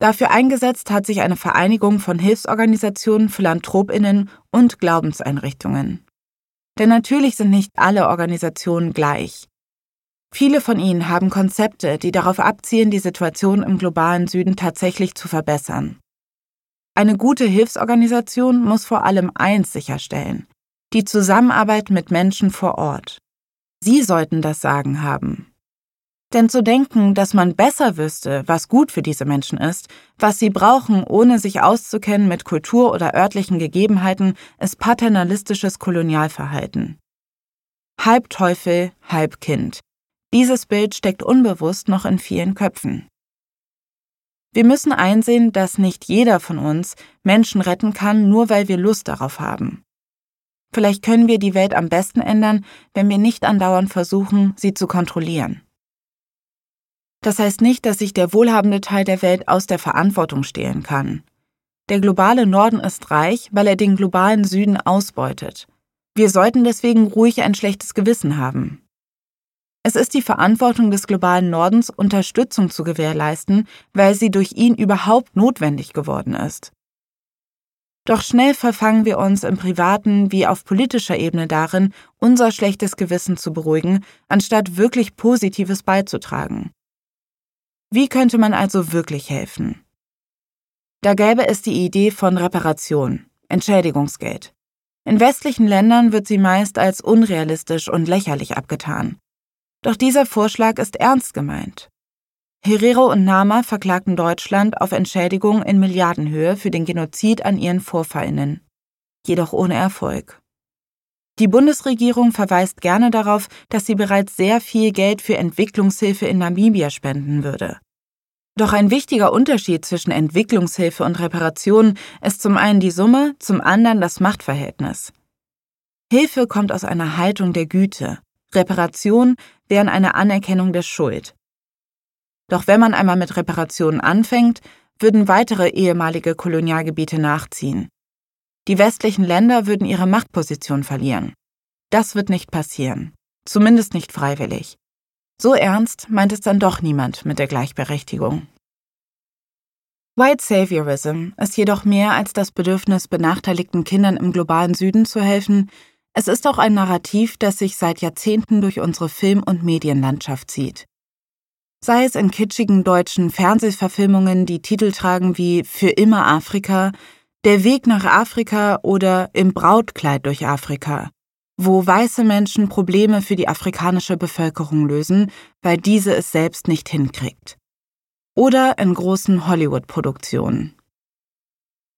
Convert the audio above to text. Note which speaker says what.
Speaker 1: Dafür eingesetzt hat sich eine Vereinigung von Hilfsorganisationen, PhilanthropInnen und Glaubenseinrichtungen. Denn natürlich sind nicht alle Organisationen gleich. Viele von ihnen haben Konzepte, die darauf abzielen, die Situation im globalen Süden tatsächlich zu verbessern. Eine gute Hilfsorganisation muss vor allem eins sicherstellen: die Zusammenarbeit mit Menschen vor Ort. Sie sollten das Sagen haben. Denn zu denken, dass man besser wüsste, was gut für diese Menschen ist, was sie brauchen, ohne sich auszukennen mit Kultur oder örtlichen Gegebenheiten, ist paternalistisches Kolonialverhalten. Halb Teufel, halb Kind. Dieses Bild steckt unbewusst noch in vielen Köpfen. Wir müssen einsehen, dass nicht jeder von uns Menschen retten kann, nur weil wir Lust darauf haben. Vielleicht können wir die Welt am besten ändern, wenn wir nicht andauernd versuchen, sie zu kontrollieren. Das heißt nicht, dass sich der wohlhabende Teil der Welt aus der Verantwortung stehlen kann. Der globale Norden ist reich, weil er den globalen Süden ausbeutet. Wir sollten deswegen ruhig ein schlechtes Gewissen haben. Es ist die Verantwortung des globalen Nordens, Unterstützung zu gewährleisten, weil sie durch ihn überhaupt notwendig geworden ist. Doch schnell verfangen wir uns im privaten wie auf politischer Ebene darin, unser schlechtes Gewissen zu beruhigen, anstatt wirklich Positives beizutragen. Wie könnte man also wirklich helfen? Da gäbe es die Idee von Reparation, Entschädigungsgeld. In westlichen Ländern wird sie meist als unrealistisch und lächerlich abgetan. Doch dieser Vorschlag ist ernst gemeint. Herero und Nama verklagten Deutschland auf Entschädigung in Milliardenhöhe für den Genozid an ihren VorfahrInnen. Jedoch ohne Erfolg. Die Bundesregierung verweist gerne darauf, dass sie bereits sehr viel Geld für Entwicklungshilfe in Namibia spenden würde. Doch ein wichtiger Unterschied zwischen Entwicklungshilfe und Reparation ist zum einen die Summe, zum anderen das Machtverhältnis. Hilfe kommt aus einer Haltung der Güte, Reparation wären eine Anerkennung der Schuld. Doch wenn man einmal mit Reparationen anfängt, würden weitere ehemalige Kolonialgebiete nachziehen. Die westlichen Länder würden ihre Machtposition verlieren. Das wird nicht passieren, zumindest nicht freiwillig. So ernst meint es dann doch niemand mit der Gleichberechtigung. White Saviorism ist jedoch mehr als das Bedürfnis, benachteiligten Kindern im globalen Süden zu helfen. Es ist auch ein Narrativ, das sich seit Jahrzehnten durch unsere Film- und Medienlandschaft zieht. Sei es in kitschigen deutschen Fernsehverfilmungen, die Titel tragen wie »Für immer Afrika«, »Der Weg nach Afrika« oder »Im Brautkleid durch Afrika«, wo weiße Menschen Probleme für die afrikanische Bevölkerung lösen, weil diese es selbst nicht hinkriegt. Oder in großen Hollywood-Produktionen.